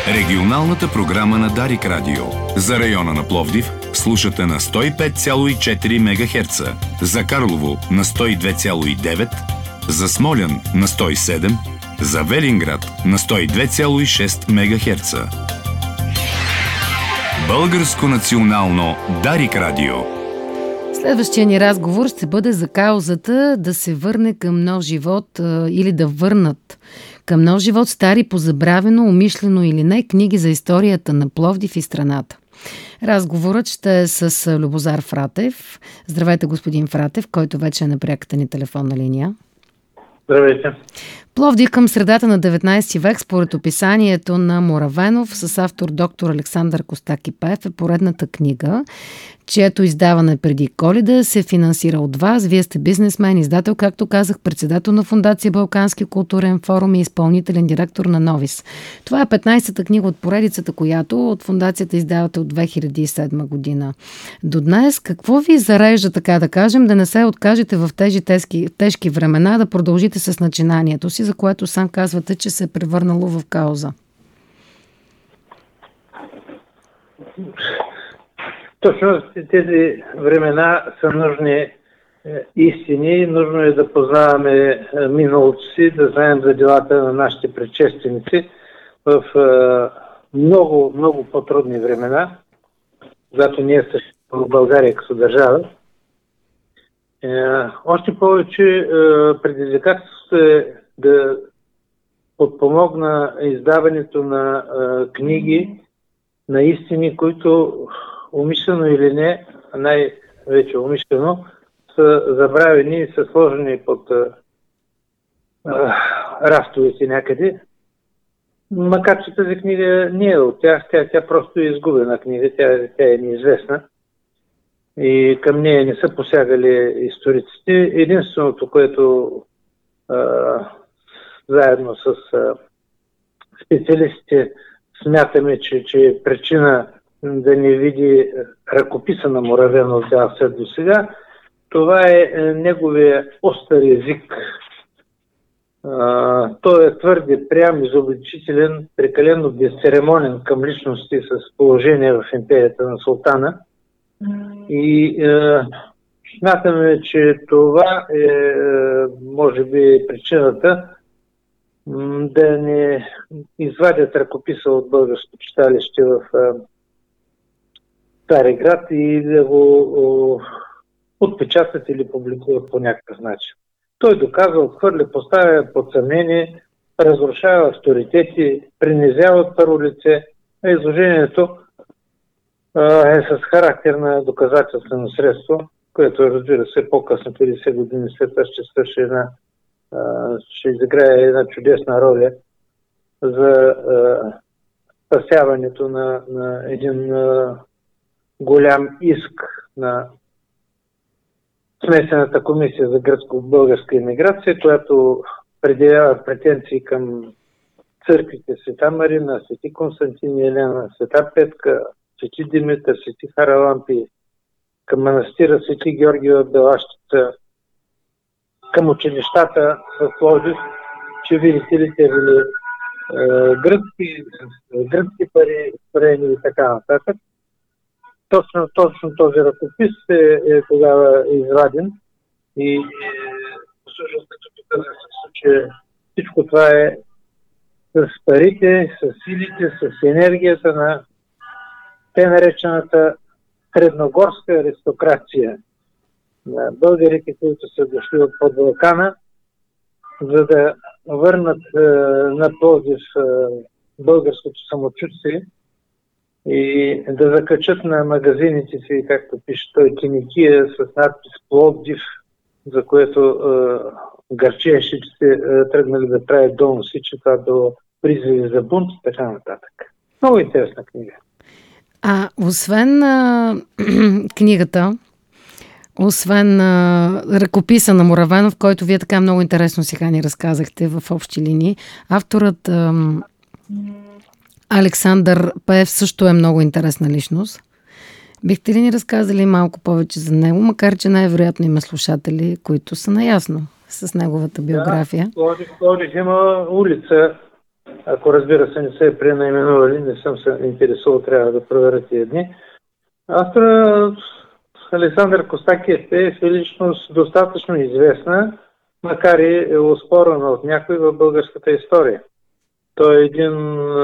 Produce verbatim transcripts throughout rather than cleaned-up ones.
Регионалната програма на Дарик Радио. За района на Пловдив слушате на сто и пет цяло и четири мегахерца, за Карлово на сто и две цяло и девет, за Смолян на сто и седем, за Велинград на сто и две цяло и шест мегахерца. Българско национално Дарик Радио. Следващия ни разговор ще бъде за каузата да се върне към нов живот а, или да върнат към нов живот стари, позабравено, умишлено или не, книги за историята на Пловдив и страната. Разговорът ще е с Любозар Фратев. Здравейте, господин Фратев, който вече е на пряката ни телефонна линия. Здравейте. Пловдив към средата на деветнайсети век, според описанието на Моравенов с автор доктор Александър Костакипаев, е поредната книга, чието издаване преди Коледа се финансира от вас. Вие сте бизнесмен, издател, както казах, председател на Фондация Балкански културен форум и изпълнителен директор на Новис. Това е петнайсета книга от поредицата, която от Фондацията издавате от две хиляди и седма година. До днес какво ви зарежда, така да кажем, да не се откажете в тези тежки, тежки времена, да продължите с начинанието си, за което сам казвате, че се е превърнало в кауза? Точно тези времена са нужни е, истини. Нужно е да познаваме е, миналото си, да знаем за делата на нашите предшественици в е, много, много по-трудни времена, когато ние съществуваме в България като държава. Е, още повече е, предизвикателството е да подпомогна издаването на е, книги, на истини, които умишлено или не, най-вече умишлено, са забравени и са сложени под а, а, рафтовете някъде. Макар че тази книга не е от тях, тя, тя просто е изгубена книга, тя, тя е неизвестна. И към нея не са посягали историците. Единственото, което а, заедно с а, специалистите смятаме, че, че е причина да не види ръкописа на Моравенов цял свет до сега, това е неговия остър език. А, той е твърде прям, изобличителен, прекалено безцеремонен към личности с положение в империята на султана. И а, смятаме, че това е, може би, причината да не извадят ръкописа от българското читалище в Цариград и да го отпечатат или публикуват по някакъв начин. Той доказва, отхвърля, поставя под съмнение, разрушава авторитети, принизява първо лице, а изложението а, е с характер на доказателствено средство, което, разбира се, по-късно, петдесет години след това ще свърши една, а, ще изиграе една чудесна роля за а, спасяването на, на един а, голям иск на смесената комисия за гръцко-българска имиграция, която предявява претенции към църквите Света Марина, Свети Константин и Елена, Света Петка, Свети Димитър, Свети Харалампи, към манастира Свети Георгиева Белащица, към училищата в Пловдив, че видите ли те били е, гръцки, гръцки пари, строени и така нататък. Точно, точно този ръкопис е, е тогава изваден и е, всъщност като казах, че всичко това е с парите, с силите, с енергията на те наречената средногорска аристокрация на българите, които са дошли от под Балкана, за да върнат е, на Пловдив е, българското самочувствие и да закачат на магазините си, както пише той, киникия с надпис Пловдив, за което е, гърчеше, че сте е, тръгнали да правят доноси, че това било призиви за бунт и така нататък. Много интересна книга. А освен а, книгата, освен а, ръкописа на Моравенов, който вие така много интересно сега ни разказахте в общи линии, авторът а, Александър Паев също е много интересна личност. Бихте ли ни разказали малко повече за него, макар че най-вероятно има слушатели, които са наясно с неговата биография? Да, Пловдив има улица Ако разбира се не са е пренаименували, не съм се интересувал, трябва да проверя тия дни. Автора Александър Костакиев Пеев е личност достатъчно известна, макар и е оспорена от някой в българската история. Той е един...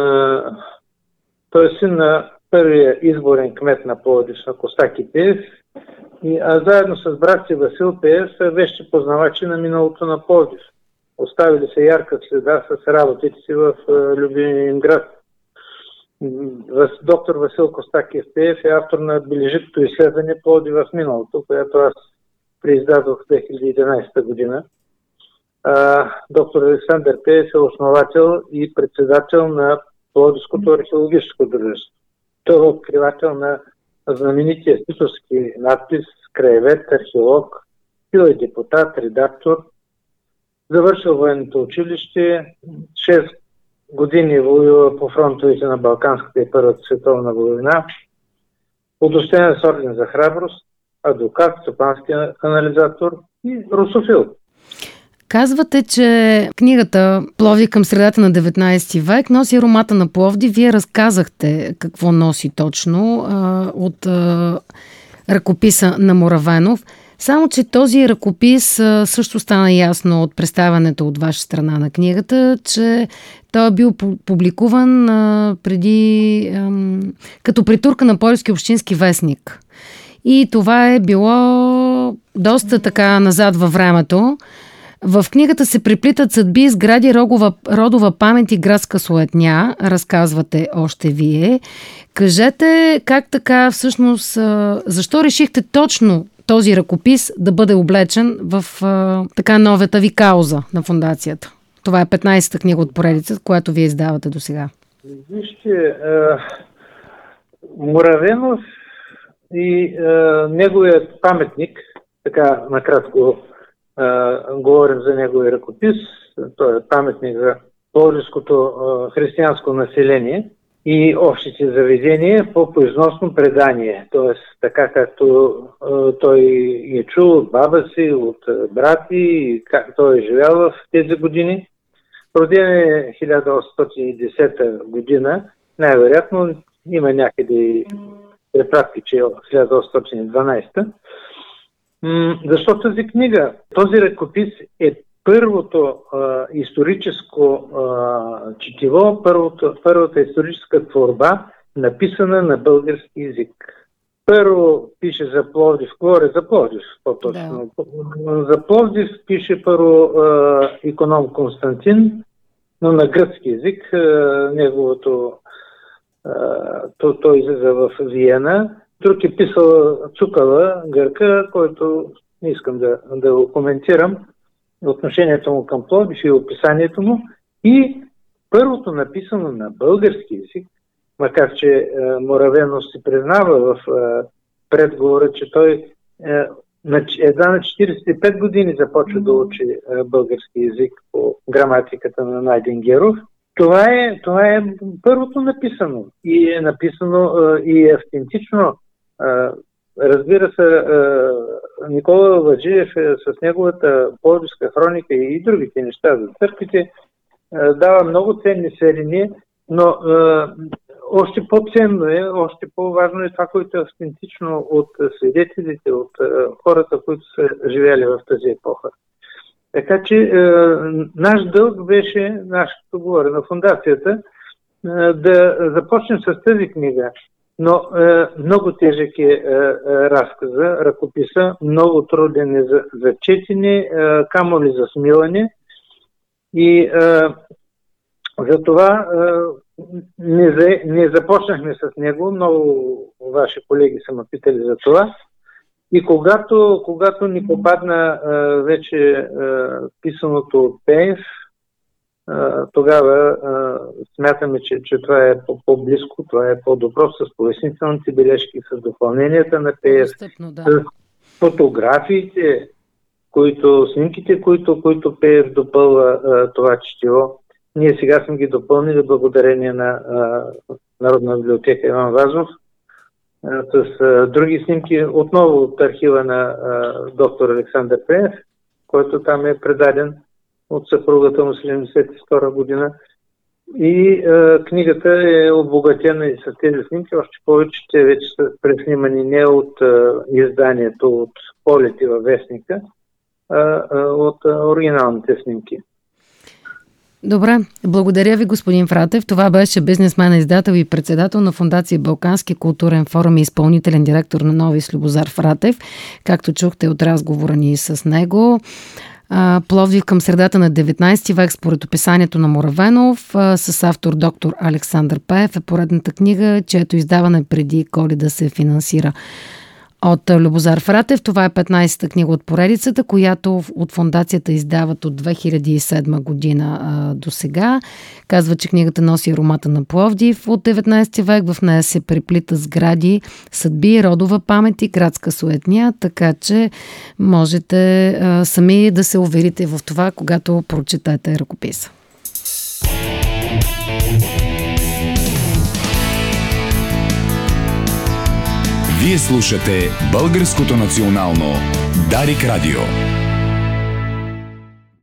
Той е син на първия изборен кмет на Пловдив, на Костаки Пеев, и, а заедно с брат си Васил Пеев са вещи познавачи на миналото на Пловдив. Оставили се ярка следа с работите си в любимия им град. Доктор Васил Костакиев Пеев е автор на бележитото изследване Пловдив в миналото, което аз преиздадох в две хиляди и единадесета година. А, доктор Александър Пеев е основател и председател на Пловдивското археологическо дружество. Той е откривател на знаменития титовски надпис, краевед, археолог, бил е депутат, редактор, завършил военното училище, шест години воюва по фронтовете на Балканската и Първата световна война, удостоен с орден за храброст, адвокат, стопански анализатор и русофил. Казвате, че книгата Пловдив към средата на деветнадесети век носи аромата на Пловдив. Вие разказахте какво носи точно а, от а, ръкописа на Моравенов. Само че този ръкопис а, също стана ясно от представянето от ваша страна на книгата, че той е бил публикуван а, преди а, като притурка на Пловдивски общински вестник. И това е било доста така назад във времето. В книгата се преплитат съдби, сгради, рогова, родова памет и градска суетня, разказвате още вие. Кажете как така всъщност, защо решихте точно този ръкопис да бъде облечен в така новата ви кауза на фондацията? Това е петнадесета книга от поредица, която вие издавате до сега. Вижте, Моравенов и неговият паметник, така накратко Uh, говорим за неговия ръкопис. Той е паметник за пловдивското uh, християнско население и общите заведения по произносно предание. Тоест, така както uh, той е чул от баба си, от uh, брати, как той е живял в тези години. Роден е хиляда осемстотин и десета година. Най-вероятно има някъде препратки, че е хиляда осемстотин и дванадесета. Защо тази книга? Този ръкопис е първото а, историческо а, четиво, първото, първата историческа творба, написана на български език. Първо пише за Пловдив, говоря за Пловдив по-точно. Да. За Пловдив пише първо а, иконом Константин, но на гръцки език. А, неговото а, то, той излиза в Виена. Друг е писал Цукала, гърка, който не искам да, да го коментирам, отношението му към Пловдив и описанието му. И първото написано на български език, макар че е, Моравенов си признава в е, предговора, че той е, на, едва на четиридесет и пет години започва да учи е, български език по граматиката на Найден Геров. Това е, това е първото написано и е написано е, и е автентично. Uh, разбира се, uh, Никола Владжиев е, с неговата пловдивска хроника и другите неща за църквите uh, дава много ценни сведения, но uh, още по-ценно е, още по-важно е това, което е автентично от свидетелите, от uh, хората, които са живели в тази епоха. Така че uh, наш дълг беше, нашето говоря на фондацията, uh, да започнем с тази книга. Но е, много тежък е, е, е разказа, ръкописа, много труден е за, за четене, е, камо ли за смилане. И е, затова е, не, за, не започнахме с него, много ваши колеги са ме питали за това. И когато, когато ни попадна е, вече е, писаното от Пеев, тогава а, смятаме, че, че това е по-близко, това е по-добро с пояснителните бележки, с допълненията на Пеев, да. с фотографиите, които, снимките, които, които Пеев допълва а, това четиво. Ние сега сме ги допълнили благодарение на а, Народна библиотека Иван Вазов а, с а, други снимки, отново от архива на а, доктор Александър Пеев, който там е предаден от съпругата му седемдесет и втора година. И е, книгата е обогатена и с тези снимки, още повече те вече са преснимани не от е, изданието, от полети във вестника, а, а от е, оригиналните снимки. Добре, благодаря ви, господин Фратев. Това беше бизнесмен, издател и председател на Фондация Балкански културен форум и изпълнителен директор на Новис Любозар Фратев. Както чухте от разговора ни с него, Пловдив към средата на деветнайсети век според описанието на Моравенов с автор доктор Александър Пеев е поредната книга, чието издаване преди Коледа се финансира от Любозар Фратев. Това е петнайсета книга от поредицата, която от фондацията издават от две хиляди и седма година а, до сега. Казва, че книгата носи аромата на Пловдив от деветнайсети век. В нея се преплита сгради, съдби, родова памет и градска суетня, така че можете а, сами да се уверите в това, когато прочетете ръкописа. Вие слушате Българското национално Дарик Радио.